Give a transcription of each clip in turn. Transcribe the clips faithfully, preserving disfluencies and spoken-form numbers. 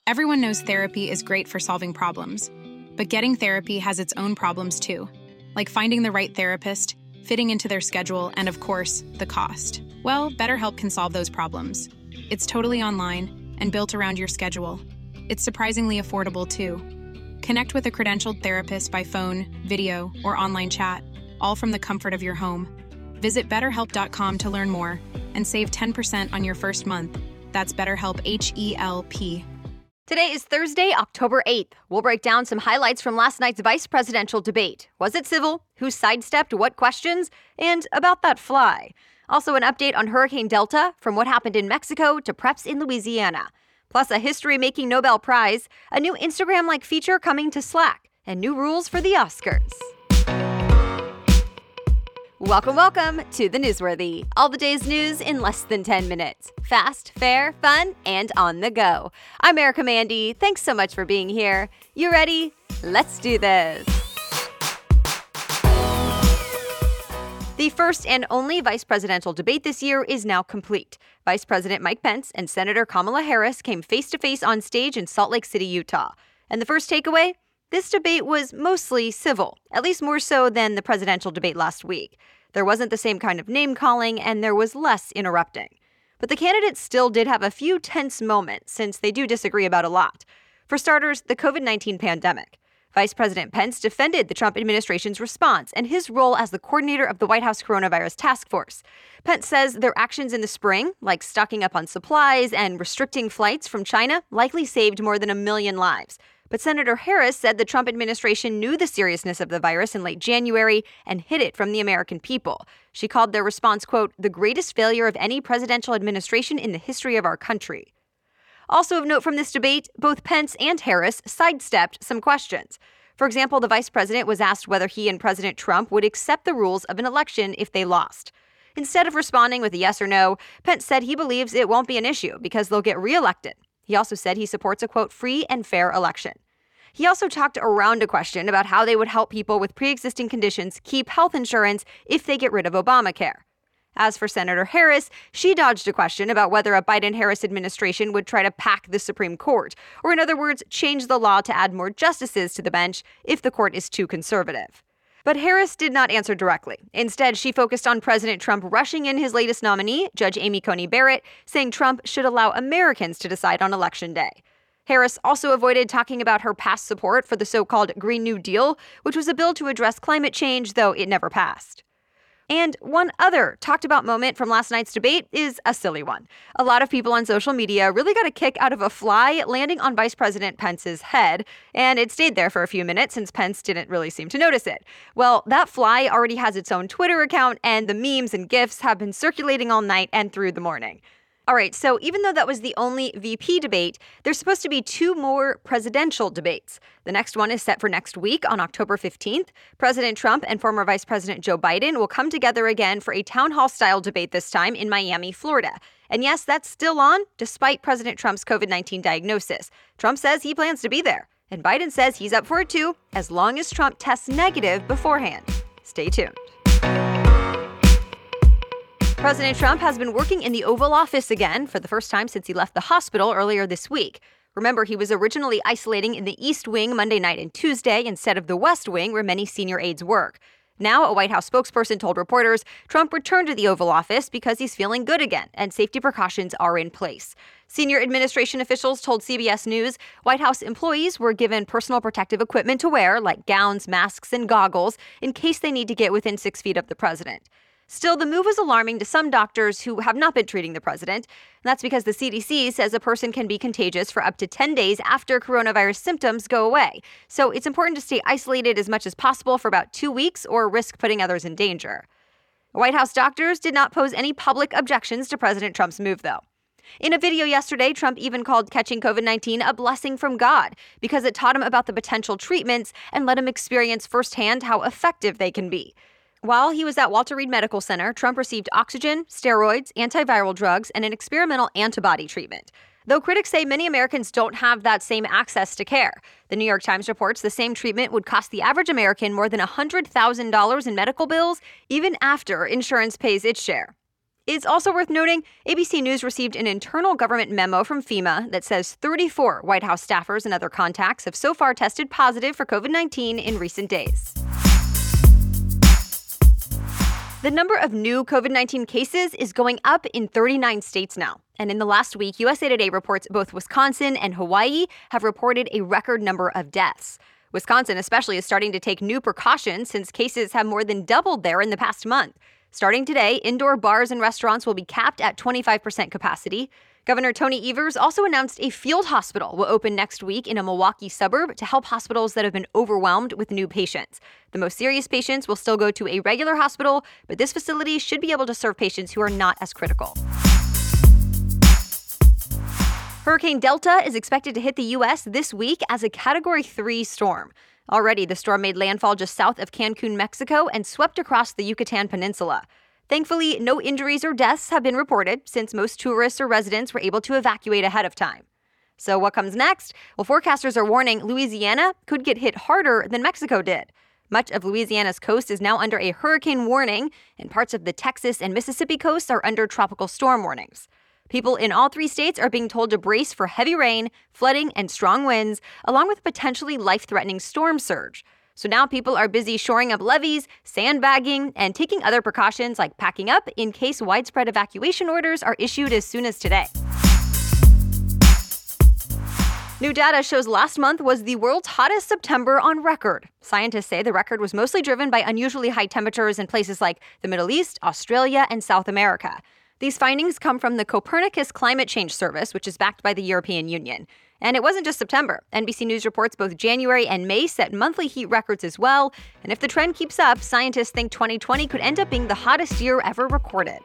Everyone knows therapy is great for solving problems, but getting therapy has its own problems too, like finding the right therapist, fitting into their schedule, and of course, the cost. Well, BetterHelp can solve those problems. It's totally online and built around your schedule. It's surprisingly affordable too. Connect with a credentialed therapist by phone, video, or online chat, all from the comfort of your home. Visit better help dot com to learn more and save ten percent on your first month. That's BetterHelp, H E L P. Today is Thursday, October eighth. We'll break down some highlights from last night's vice presidential debate. Was it civil? Who sidestepped what questions? And about that fly. Also an update on Hurricane Delta, from what happened in Mexico to preps in Louisiana. Plus a history-making Nobel Prize, a new Instagram-like feature coming to Slack, and new rules for the Oscars. Welcome, welcome to The Newsworthy. All the day's news in less than ten minutes. Fast, fair, fun, and on the go. I'm Erica Mandy. Thanks so much for being here. You ready? Let's do this. The first and only vice presidential debate this year is now complete. Vice President Mike Pence and Senator Kamala Harris came face-to-face on stage in Salt Lake City, Utah. And the first takeaway? This debate was mostly civil, at least more so than the presidential debate last week. There wasn't the same kind of name-calling, and there was less interrupting. But the candidates still did have a few tense moments, since they do disagree about a lot. For starters, the covid nineteen pandemic. Vice President Pence defended the Trump administration's response and his role as the coordinator of the White House coronavirus task force. Pence says their actions in the spring, like stocking up on supplies and restricting flights from China, likely saved more than a million lives. But Senator Harris said the Trump administration knew the seriousness of the virus in late January and hid it from the American people. She called their response, quote, the greatest failure of any presidential administration in the history of our country. Also of note from this debate, both Pence and Harris sidestepped some questions. For example, the vice president was asked whether he and President Trump would accept the rules of an election if they lost. Instead of responding with a yes or no, Pence said he believes it won't be an issue because they'll get reelected. He also said he supports a, quote, free and fair election. He also talked around a question about how they would help people with pre-existing conditions keep health insurance if they get rid of Obamacare. As for Senator Harris, she dodged a question about whether a Biden-Harris administration would try to pack the Supreme Court, or in other words, change the law to add more justices to the bench if the court is too conservative. But Harris did not answer directly. Instead, she focused on President Trump rushing in his latest nominee, Judge Amy Coney Barrett, saying Trump should allow Americans to decide on Election Day. Harris also avoided talking about her past support for the so-called Green New Deal, which was a bill to address climate change, though it never passed. And one other talked about moment from last night's debate is a silly one. A lot of people on social media really got a kick out of a fly landing on Vice President Pence's head, and it stayed there for a few minutes since Pence didn't really seem to notice it. Well, that fly already has its own Twitter account, and the memes and GIFs have been circulating all night and through the morning. All right, so even though that was the only V P debate, there's supposed to be two more presidential debates. The next one is set for next week on October fifteenth. President Trump and former Vice President Joe Biden will come together again for a town hall-style debate this time in Miami, Florida. And yes, that's still on, despite President Trump's covid nineteen diagnosis. Trump says he plans to be there, and Biden says he's up for it too, as long as Trump tests negative beforehand. Stay tuned. President Trump has been working in the Oval Office again for the first time since he left the hospital earlier this week. Remember, he was originally isolating in the East Wing Monday night and Tuesday instead of the West Wing, where many senior aides work. Now, a White House spokesperson told reporters Trump returned to the Oval Office because he's feeling good again and safety precautions are in place. Senior administration officials told C B S News White House employees were given personal protective equipment to wear, like gowns, masks, and goggles, in case they need to get within six feet of the president. Still, the move is alarming to some doctors who have not been treating the president. And that's because the C D C says a person can be contagious for up to ten days after coronavirus symptoms go away. So it's important to stay isolated as much as possible for about two weeks or risk putting others in danger. White House doctors did not pose any public objections to President Trump's move, though. In a video yesterday, Trump even called catching covid nineteen a blessing from God because it taught him about the potential treatments and let him experience firsthand how effective they can be. While he was at Walter Reed Medical Center, Trump received oxygen, steroids, antiviral drugs, and an experimental antibody treatment. Though critics say many Americans don't have that same access to care. The New York Times reports the same treatment would cost the average American more than one hundred thousand dollars in medical bills, even after insurance pays its share. It's also worth noting, A B C News received an internal government memo from FEMA that says thirty-four White House staffers and other contacts have so far tested positive for covid nineteen in recent days. The number of new covid nineteen cases is going up in thirty-nine states now. And in the last week, U S A Today reports both Wisconsin and Hawaii have reported a record number of deaths. Wisconsin especially is starting to take new precautions since cases have more than doubled there in the past month. Starting today, indoor bars and restaurants will be capped at twenty-five percent capacity. Governor Tony Evers also announced a field hospital will open next week in a Milwaukee suburb to help hospitals that have been overwhelmed with new patients. The most serious patients will still go to a regular hospital, but this facility should be able to serve patients who are not as critical. Hurricane Delta is expected to hit the U S this week as a Category three storm. Already, the storm made landfall just south of Cancun, Mexico, and swept across the Yucatan Peninsula. Thankfully, no injuries or deaths have been reported since most tourists or residents were able to evacuate ahead of time. So what comes next? Well, forecasters are warning Louisiana could get hit harder than Mexico did. Much of Louisiana's coast is now under a hurricane warning, and parts of the Texas and Mississippi coasts are under tropical storm warnings. People in all three states are being told to brace for heavy rain, flooding, and strong winds, along with potentially life-threatening storm surge. So now people are busy shoring up levees, sandbagging, and taking other precautions like packing up in case widespread evacuation orders are issued as soon as today. New data shows last month was the world's hottest September on record. Scientists say the record was mostly driven by unusually high temperatures in places like the Middle East, Australia, and South America. These findings come from the Copernicus Climate Change Service, which is backed by the European Union. And it wasn't just September. N B C News reports both January and May set monthly heat records as well. And if the trend keeps up, scientists think twenty twenty could end up being the hottest year ever recorded.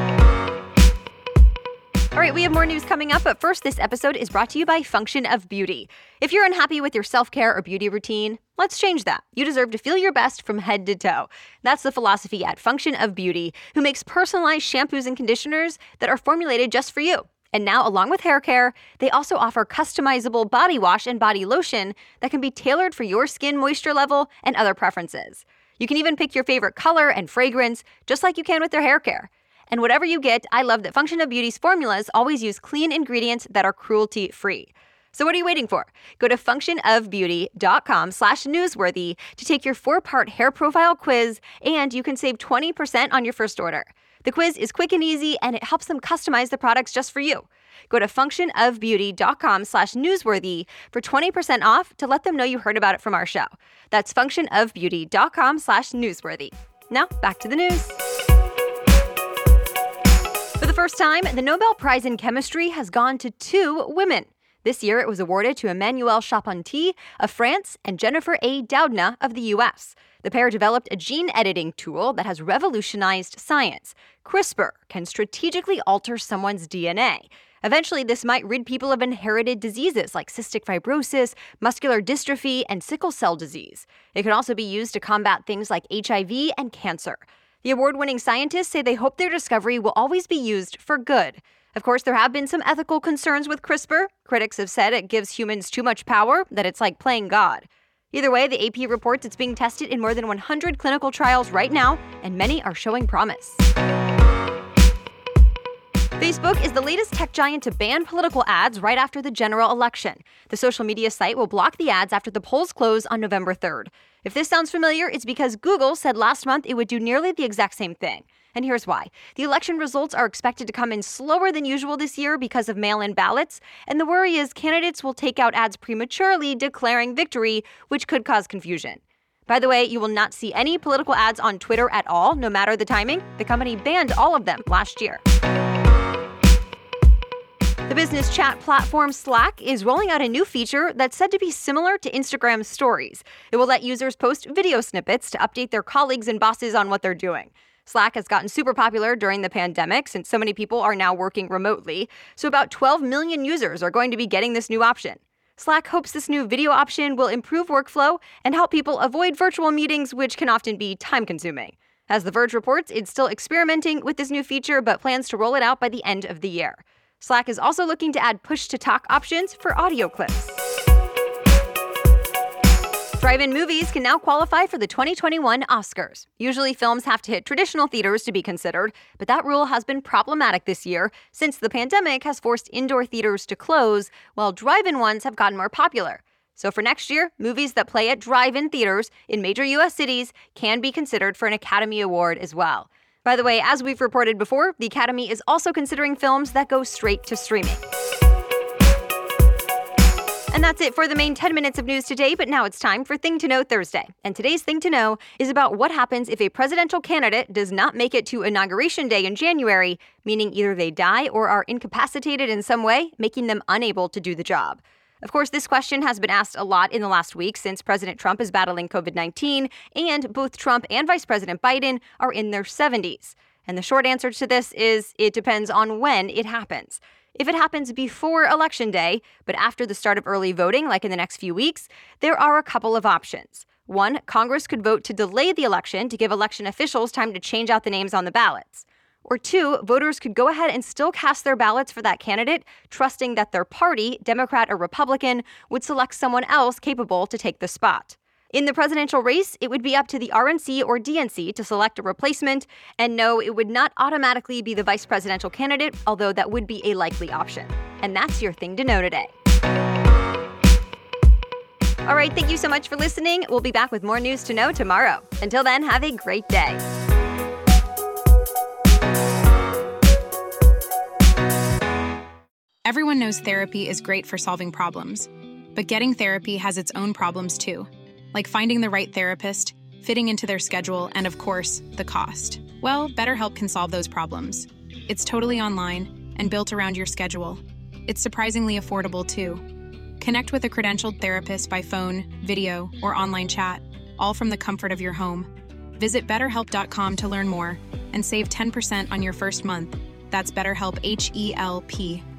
All right, we have more news coming up, but first, this episode is brought to you by Function of Beauty. If you're unhappy with your self-care or beauty routine, let's change that. You deserve to feel your best from head to toe. That's the philosophy at Function of Beauty, who makes personalized shampoos and conditioners that are formulated just for you. And now, along with hair care, they also offer customizable body wash and body lotion that can be tailored for your skin moisture level and other preferences. You can even pick your favorite color and fragrance, just like you can with their hair care. And whatever you get, I love that Function of Beauty's formulas always use clean ingredients that are cruelty-free. So what are you waiting for? Go to functionofbeauty.com slash newsworthy to take your four-part hair profile quiz, and you can save twenty percent on your first order. The quiz is quick and easy, and it helps them customize the products just for you. Go to functionofbeauty.com slash newsworthy for twenty percent off to let them know you heard about it from our show. That's functionofbeauty.com slash newsworthy. Now, back to the news. For the first time, the Nobel Prize in Chemistry has gone to two women. This year, it was awarded to Emmanuelle Charpentier of France and Jennifer A. Doudna of the U S. The pair developed a gene editing tool that has revolutionized science. CRISPR can strategically alter someone's D N A. Eventually, this might rid people of inherited diseases like cystic fibrosis, muscular dystrophy, and sickle cell disease. It can also be used to combat things like H I V and cancer. The award-winning scientists say they hope their discovery will always be used for good. Of course, there have been some ethical concerns with CRISPR. Critics have said it gives humans too much power, that it's like playing God. Either way, the A P reports it's being tested in more than one hundred clinical trials right now, and many are showing promise. Facebook is the latest tech giant to ban political ads right after the general election. The social media site will block the ads after the polls close on November third. If this sounds familiar, it's because Google said last month it would do nearly the exact same thing. And here's why. The election results are expected to come in slower than usual this year because of mail-in ballots, and the worry is candidates will take out ads prematurely, declaring victory, which could cause confusion. By the way, you will not see any political ads on Twitter at all, no matter the timing. The company banned all of them last year. The business chat platform Slack is rolling out a new feature that's said to be similar to Instagram Stories. It will let users post video snippets to update their colleagues and bosses on what they're doing. Slack has gotten super popular during the pandemic since so many people are now working remotely, so about twelve million users are going to be getting this new option. Slack hopes this new video option will improve workflow and help people avoid virtual meetings, which can often be time-consuming. As The Verge reports, it's still experimenting with this new feature, but plans to roll it out by the end of the year. Slack is also looking to add push-to-talk options for audio clips. Drive-in movies can now qualify for the twenty twenty-one Oscars. Usually films have to hit traditional theaters to be considered, but that rule has been problematic this year since the pandemic has forced indoor theaters to close, while drive-in ones have gotten more popular. So for next year, movies that play at drive-in theaters in major U S cities can be considered for an Academy Award as well. By the way, as we've reported before, the Academy is also considering films that go straight to streaming. And that's it for the main ten minutes of news today, but now it's time for Thing to Know Thursday. And today's Thing to Know is about what happens if a presidential candidate does not make it to Inauguration Day in January, meaning either they die or are incapacitated in some way, making them unable to do the job. Of course, this question has been asked a lot in the last week since President Trump is battling covid nineteen, and both Trump and Vice President Biden are in their seventies. And the short answer to this is it depends on when it happens. If it happens before Election Day, but after the start of early voting, like in the next few weeks, there are a couple of options. One, Congress could vote to delay the election to give election officials time to change out the names on the ballots. Or two, voters could go ahead and still cast their ballots for that candidate, trusting that their party, Democrat or Republican, would select someone else capable to take the spot. In the presidential race, it would be up to the R N C or D N C to select a replacement, and no, it would not automatically be the vice presidential candidate, although that would be a likely option. And that's your Thing to Know today. All right, thank you so much for listening. We'll be back with more news to know tomorrow. Until then, have a great day. Everyone knows therapy is great for solving problems, but getting therapy has its own problems too. Like finding the right therapist, fitting into their schedule, and of course, the cost. Well, BetterHelp can solve those problems. It's totally online and built around your schedule. It's surprisingly affordable too. Connect with a credentialed therapist by phone, video, or online chat, all from the comfort of your home. Visit better help dot com to learn more and save ten percent on your first month. That's BetterHelp, H E L P.